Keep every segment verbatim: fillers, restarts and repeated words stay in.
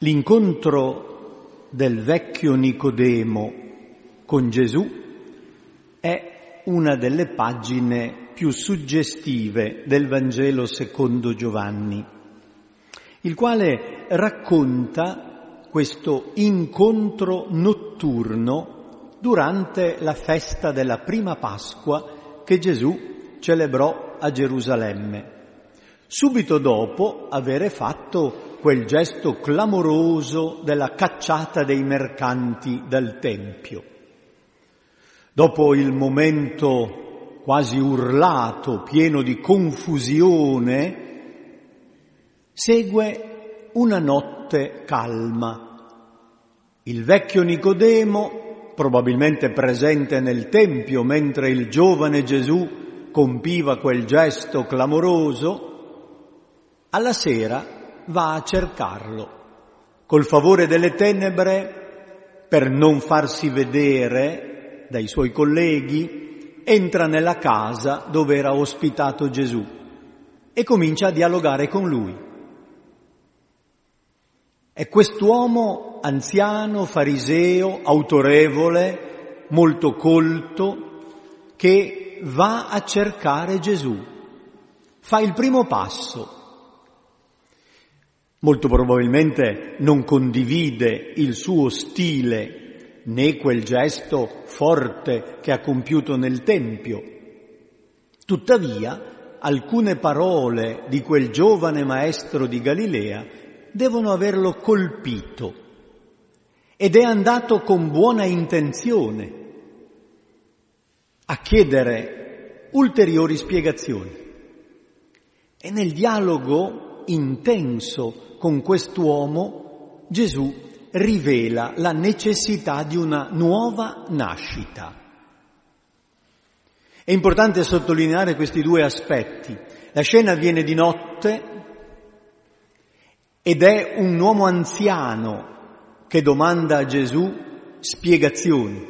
L'incontro del vecchio Nicodemo con Gesù è una delle pagine più suggestive del Vangelo secondo Giovanni, il quale racconta questo incontro notturno durante la festa della prima Pasqua che Gesù celebrò a Gerusalemme, subito dopo avere fatto quel gesto clamoroso della cacciata dei mercanti dal Tempio. Dopo il momento quasi urlato, pieno di confusione, segue una notte calma. Il vecchio Nicodemo, probabilmente presente nel Tempio mentre il giovane Gesù compiva quel gesto clamoroso, alla sera va a cercarlo. Col favore delle tenebre, per non farsi vedere dai suoi colleghi, entra nella casa dove era ospitato Gesù e comincia a dialogare con lui. È quest'uomo anziano, fariseo, autorevole, molto colto, che va a cercare Gesù. Fa il primo passo. Molto probabilmente non condivide il suo stile né quel gesto forte che ha compiuto nel Tempio. Tuttavia, alcune parole di quel giovane maestro di Galilea devono averlo colpito ed è andato con buona intenzione a chiedere ulteriori spiegazioni. E nel dialogo intenso con quest'uomo Gesù rivela la necessità di una nuova nascita. È importante sottolineare questi due aspetti. La scena avviene di notte ed è un uomo anziano che domanda a Gesù spiegazioni.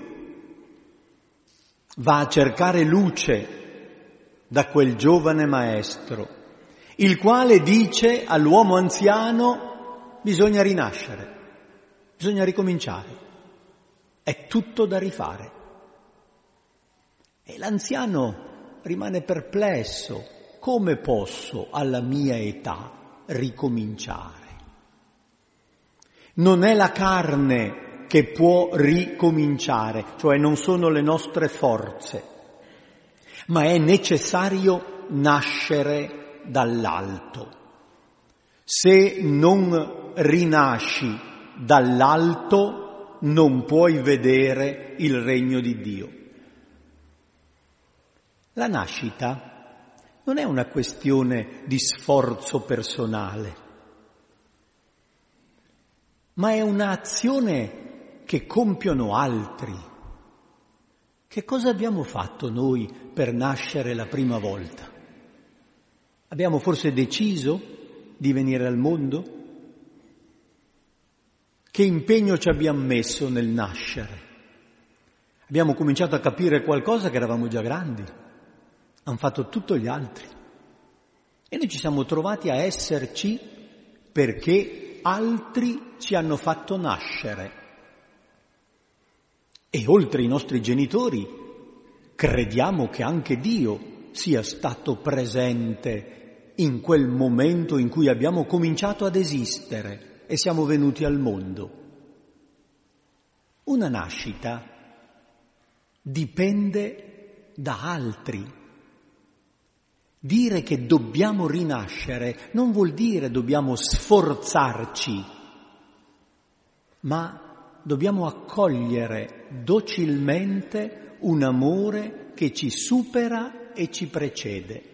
Va a cercare luce da quel giovane maestro, il quale dice all'uomo anziano: bisogna rinascere, bisogna ricominciare, è tutto da rifare. E l'anziano rimane perplesso: come posso alla mia età ricominciare? Non è la carne che può ricominciare, cioè non sono le nostre forze, ma è necessario nascere dall'alto. Se non rinasci dall'alto non puoi vedere il regno di Dio. La nascita non è una questione di sforzo personale, ma è un'azione che compiono altri. Che cosa abbiamo fatto noi per nascere la prima volta? Abbiamo forse deciso di venire al mondo? Che impegno ci abbiamo messo nel nascere? Abbiamo cominciato a capire qualcosa che eravamo già grandi. Hanno fatto tutto gli altri. E noi ci siamo trovati a esserci perché altri ci hanno fatto nascere. E oltre i nostri genitori, crediamo che anche Dio sia stato presente in quel momento in cui abbiamo cominciato ad esistere e siamo venuti al mondo. Una nascita dipende da altri. Dire che dobbiamo rinascere non vuol dire dobbiamo sforzarci, ma dobbiamo accogliere docilmente un amore che ci supera e ci precede.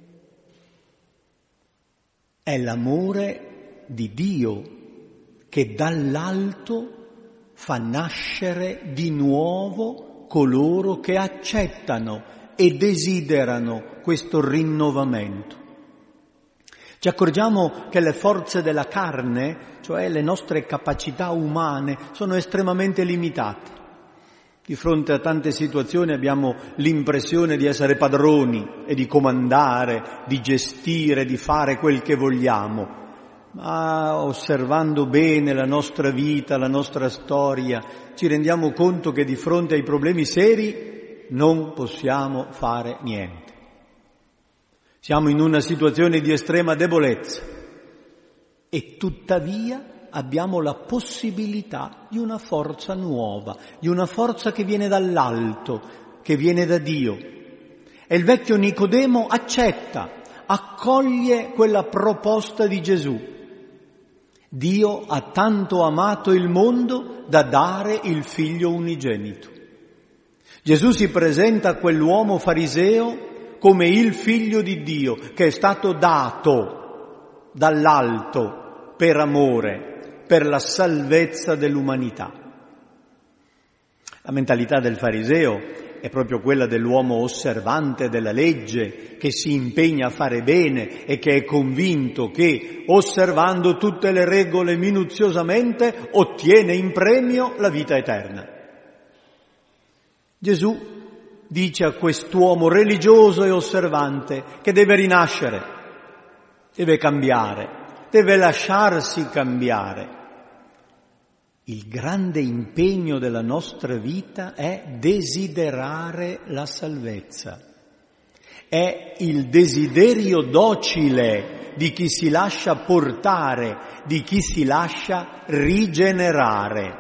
È l'amore di Dio che dall'alto fa nascere di nuovo coloro che accettano e desiderano questo rinnovamento. Ci accorgiamo che le forze della carne, cioè le nostre capacità umane, sono estremamente limitate. Di fronte a tante situazioni abbiamo l'impressione di essere padroni e di comandare, di gestire, di fare quel che vogliamo. ma osservando bene la nostra vita, la nostra storia, ci rendiamo conto che di fronte ai problemi seri non possiamo fare niente. Siamo in una situazione di estrema debolezza e tuttavia abbiamo la possibilità di una forza nuova, di una forza che viene dall'alto, che viene da Dio. E il vecchio Nicodemo accetta, accoglie quella proposta di Gesù. Dio ha tanto amato il mondo da dare il figlio unigenito. Gesù si presenta a quell'uomo fariseo come il figlio di Dio che è stato dato dall'alto per amore, per la salvezza dell'umanità. La mentalità del fariseo è proprio quella dell'uomo osservante della legge, che si impegna a fare bene e che è convinto che, osservando tutte le regole minuziosamente, ottiene in premio la vita eterna. Gesù dice a quest'uomo religioso e osservante che deve rinascere, deve cambiare, deve lasciarsi cambiare. Il grande impegno della nostra vita è desiderare la salvezza. È il desiderio docile di chi si lascia portare, di chi si lascia rigenerare.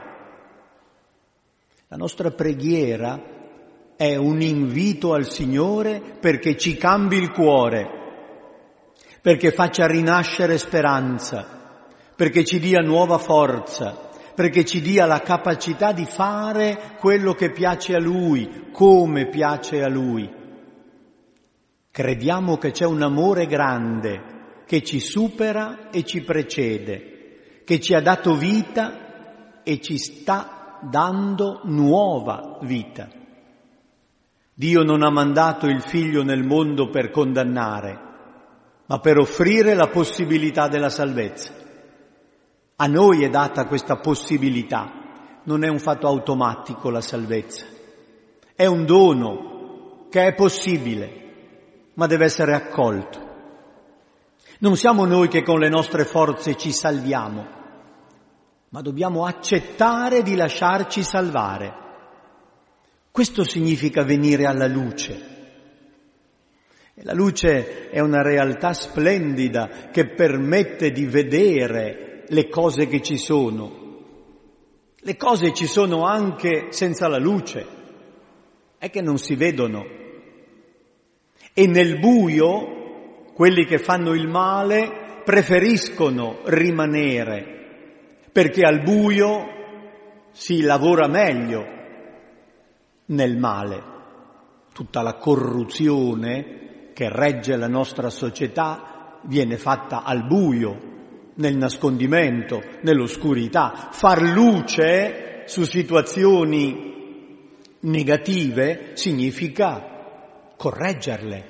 La nostra preghiera è un invito al Signore perché ci cambi il cuore, perché faccia rinascere speranza, perché ci dia nuova forza, perché ci dia la capacità di fare quello che piace a Lui, come piace a Lui. Crediamo che c'è un amore grande che ci supera e ci precede, che ci ha dato vita e ci sta dando nuova vita. Dio non ha mandato il Figlio nel mondo per condannare, ma per offrire la possibilità della salvezza. A noi è data questa possibilità, non è un fatto automatico la salvezza, è un dono che è possibile, ma deve essere accolto. Non siamo noi che con le nostre forze ci salviamo, ma dobbiamo accettare di lasciarci salvare. Questo significa venire alla luce. E la luce è una realtà splendida che permette di vedere le cose che ci sono. Le cose ci sono anche senza la luce, è che non si vedono. E nel buio quelli che fanno il male preferiscono rimanere, perché al buio si lavora meglio nel male. Tutta la corruzione che regge la nostra società viene fatta al buio, nel nascondimento, nell'oscurità. Far luce su situazioni negative significa correggerle,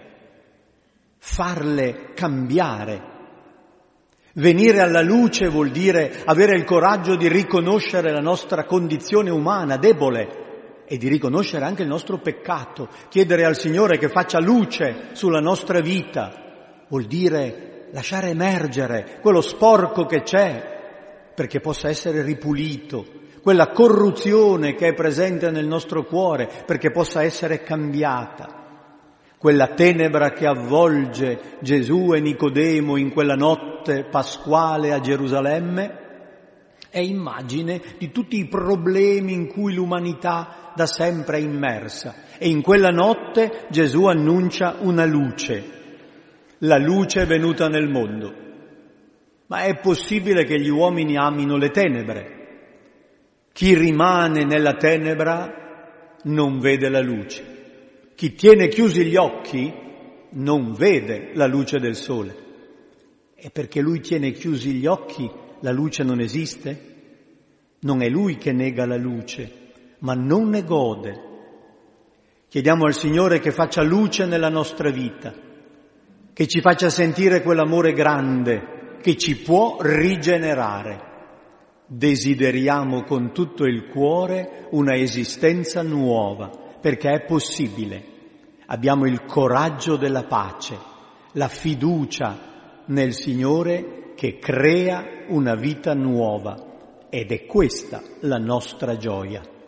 farle cambiare. Venire alla luce vuol dire avere il coraggio di riconoscere la nostra condizione umana debole e di riconoscere anche il nostro peccato. Chiedere al Signore che faccia luce sulla nostra vita vuol dire lasciare emergere quello sporco che c'è perché possa essere ripulito, quella corruzione che è presente nel nostro cuore perché possa essere cambiata. Quella tenebra che avvolge Gesù e Nicodemo in quella notte pasquale a Gerusalemme è immagine di tutti i problemi in cui l'umanità da sempre è immersa. E in quella notte Gesù annuncia una luce. La luce è venuta nel mondo. Ma è possibile che gli uomini amino le tenebre? Chi rimane nella tenebra non vede la luce. Chi tiene chiusi gli occhi non vede la luce del sole. E perché lui tiene chiusi gli occhi, la luce non esiste? Non è lui che nega la luce, ma non ne gode. Chiediamo al Signore che faccia luce nella nostra vita, che ci faccia sentire quell'amore grande che ci può rigenerare. Desideriamo con tutto il cuore una esistenza nuova, perché è possibile. Abbiamo il coraggio della pace, la fiducia nel Signore che crea una vita nuova ed è questa la nostra gioia.